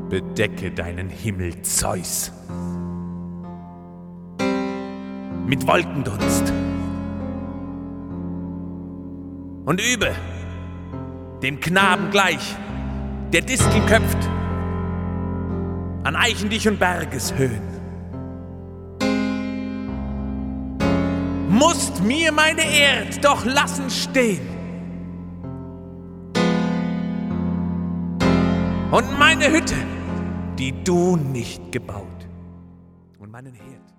bedecke deinen Himmel, Zeus, mit Wolkendunst und übe dem Knaben gleich, der Disteln köpft, an Eichendich und Bergeshöhen. Musst mir meine Erd doch lassen stehen und meine Hütte, die du nicht gebaut, und meinen Herd.